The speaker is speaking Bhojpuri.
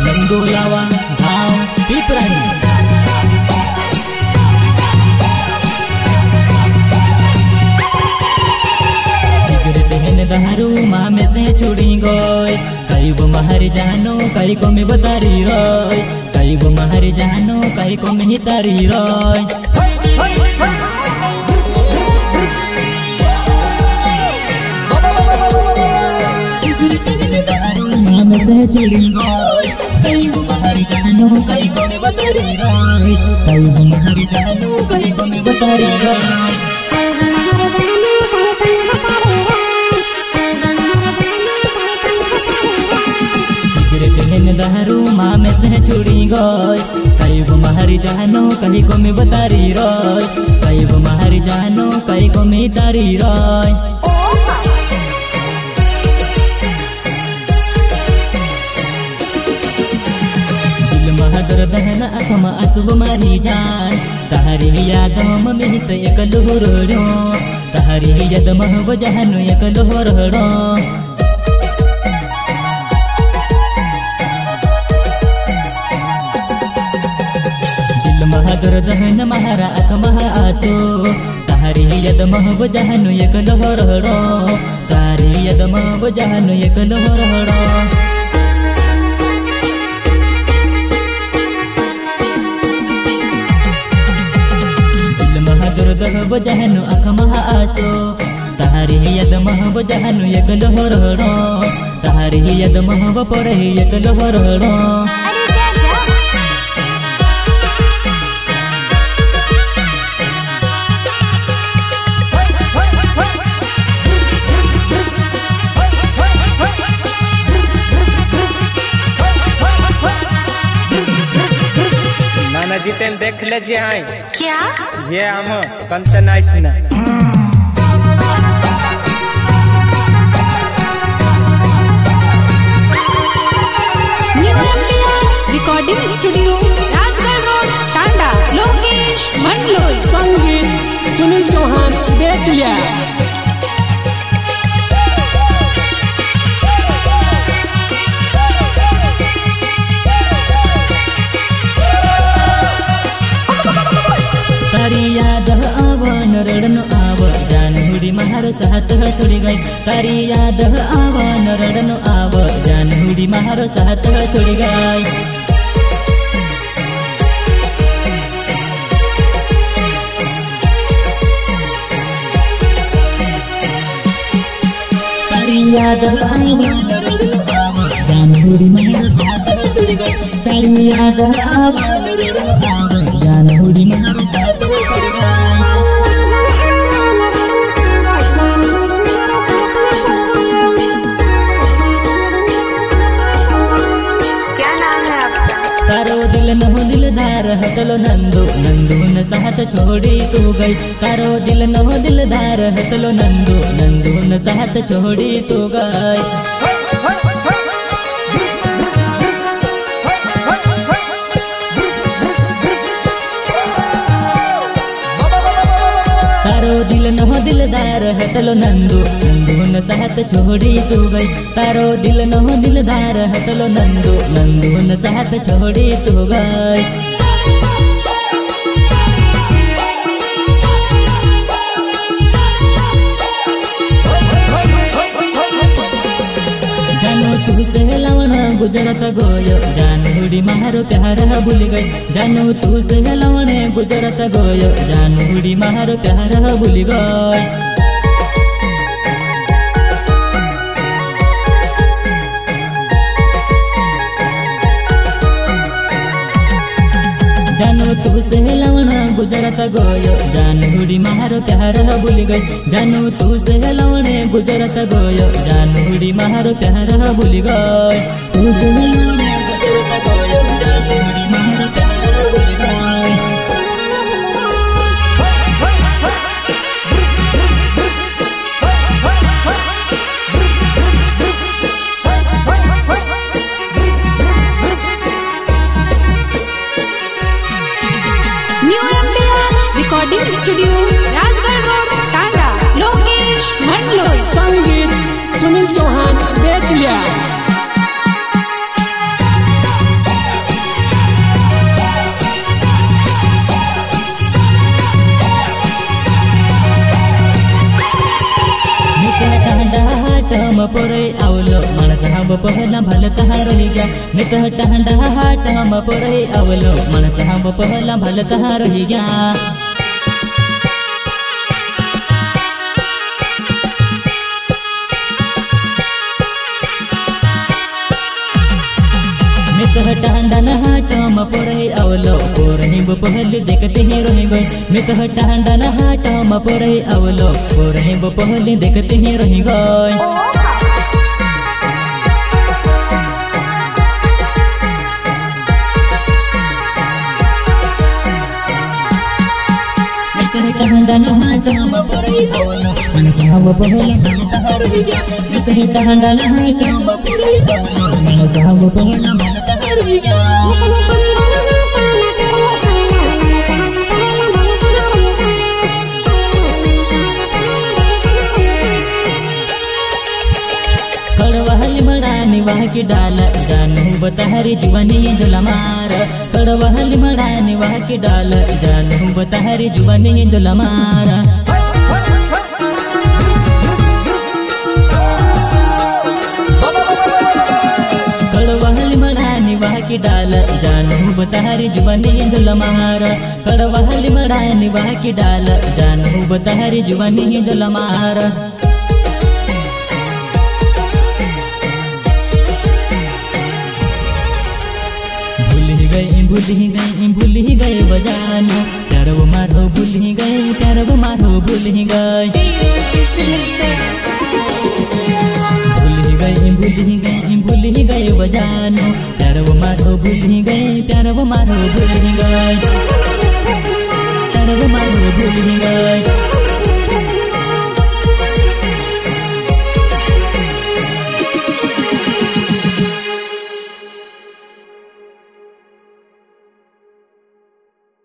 नंदोलावा गाव पिपराही। सिगरेट हेन दारू मामे से छुड़ी गई, कई वो महर जानो कई को में बतारी रोय, कई वो महर जानो कई को में ही तारी रोय। मामे से छुड़ी गई, कई वो महर जानो कई को में बतारी रोय, कई वो महर जानो कई को में बतारी रोय। दारू मामे से छुड़ी गई, कई वो महरी जानो कहीं को में बतारी रोय, कई वो महरी जानो कहीं को में तारी रोय। दिल महदर दहन अखम असुब मारी जान, तहरी यादों में मिहित एक लुहुरो, तहरी यद महब जहनु एक लुहुरो। महदुर दहन महारा अकमह आसो, तारी यद महब जहनु एक लहरो, तारी यद महब जहनु एक लहरो। महदुर दहब जहनु अकमह आसो, तारी यद महब जहनु एक लहरो, तारी यद महब पड़े एक लहरो। नाना जी तेन देख ले जी हाई क्या ये हम कंचन आइसना recording studio Rajgarh road Tanda. Lokesh Mandloi, संगीत सुनील चौहान बेतिया। तारी याद आव नरड़नो आव जानहुड़ी महारो साथ छोड़ी गई, तारी याद आव नरड़नो आव जानहुड़ी महारो साथ छोड़ी गई। तारी याद आव नरड़नो आव जानहुड़ी महारो साथ छोड़ी गई, तारी याद आव नरड़नो आव जानहुड़ी महारो साथ छोड़ी गई। तारो दिल नहो दिलदार हतलो नंदू, नंदू न साथ छोड़ी तू गई, तारो दिल नहो दिलदार हतलो नंदू, नंदू न साथ छोड़ी तू गई। तारो दिल नहो दिलदार हतलो नंदू, नंदू न साथ छोड़ी तू गई, तारो दिल नहो दिलदार हतलो नंदू, नंदू न साथ छोड़ी तू गई। जानो तू से लवना गुजरत गोयो, जानहुड़ी महारो प्यार भूल गई, जानो तू से लवने गुजरत गोयो, जानहुड़ी महारो प्यार भूल गई। जानो तू से लवना गुजरत गोयो, जानहुड़ी महारो प्यार भूल गई, जानो तू से लवने गुजरत गोयो, जानहुड़ी महारो प्यार भूल गई। तू से लवने गुजरत गोयो, जानहुड़ी महारो प्यार भूल गई। Recording studio Rajgarh road Tanda. Lokesh Mandloi, संगीत सुनील चौहान बेतिया। हम पोरे आवलो मानस हम पहला भल तहा रही गया मित टहंडा हाट हम पोरे आवलो मानस हम पहला भल तहा रही गया टहंडा नहाट हम पोरे आवलो पोरही पहल देखते ही रही गई मित टहंडा नहाट हम पोरे आवलो पोरही पहल देखते ही रही गई टहंडा नहाट हम पोरे आवलो हम पहल तहा रही गया मित टहंडा नहाट हम पोरे आवलो हम पहल कड़वहल मड़ानी वाह की डाल जानू बताहरी जुवानी जुला मार कड़वहल मड़ानी वाह की डाल जानू बताहरी जुवानी जुला मार की डाल जानू बताहरी जुबानी जुला मार कड़वहल मड़ानी वाह की डाल जानू बताहरी जुबानी जुला मार भूल ही गए बजानो प्यारो मारो भूल ही गए प्यारो मारो भूल ही गए भूल ही गए बजानो प्यारो मारो भूल ही गए प्यारो मारो भूल ही गए प्यारो मारो भूल ही गए